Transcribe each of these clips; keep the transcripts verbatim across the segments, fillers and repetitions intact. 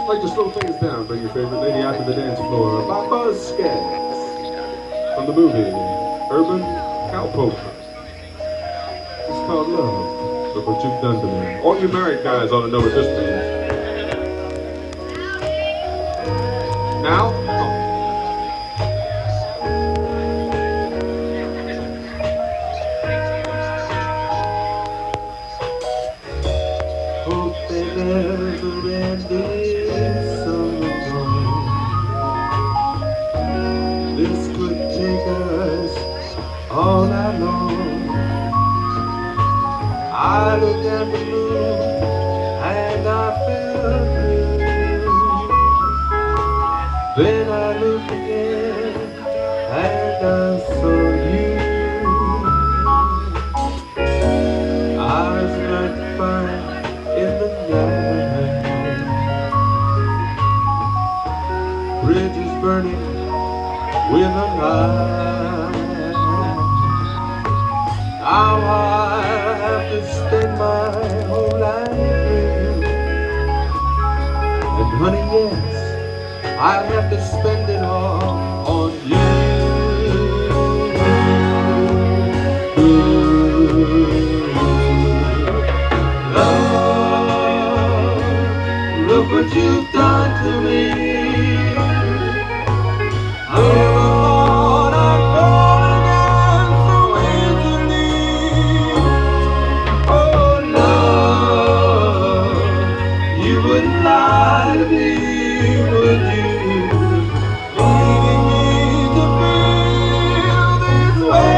I'd like to slow things down, bring your favorite lady out to the dance floor by Buzz Skaggs from the movie Urban Cowpoke. It's called Love. Look what you've done to me. All you married guys ought to know what this means. Now, hope they never end this summer dawn. This could take us all night long. I looked at the moon and I felt blue. Then I looked again and I saw you. Eyes like fire in the night, bridges burning with a light. Now I have to spend my whole life with you. And honey, yes, I have to spend it all on you. Love, look what you've done to me. I never thought I'd fall again so easily. Oh, love, you wouldn't lie to me, would you? Leaving me to feel this way.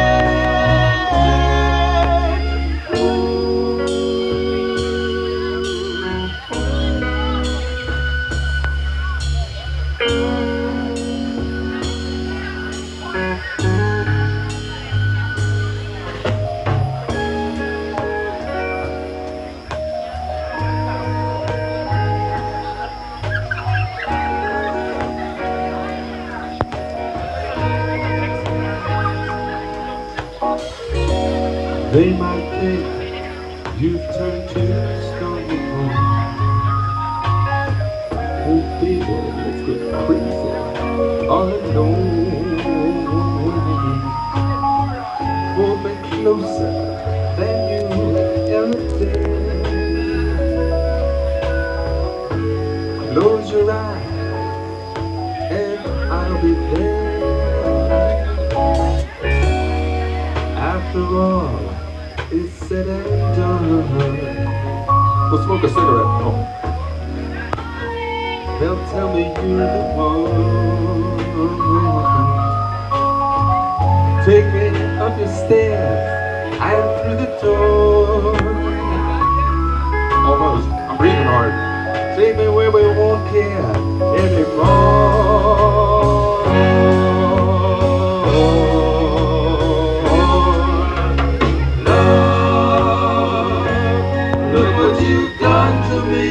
They might think you've turned to stone. Oh baby, let's get crazy all alone. Pull me closer than you ever did. Close your eyes and I'll be there. After all is said and done, we'll smoke a cigarette. Oh. They'll tell me you're the one. Take me up your stairs and through the door. Almost. I'm breathing hard. Take me where we won't care anymore. Look what you've done to me.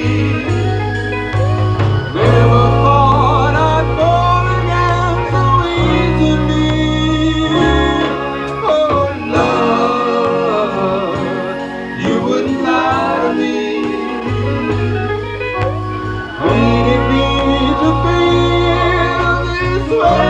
Never thought I'd fall again so easily. Oh, love, you wouldn't lie to me. Leading me to feel this way.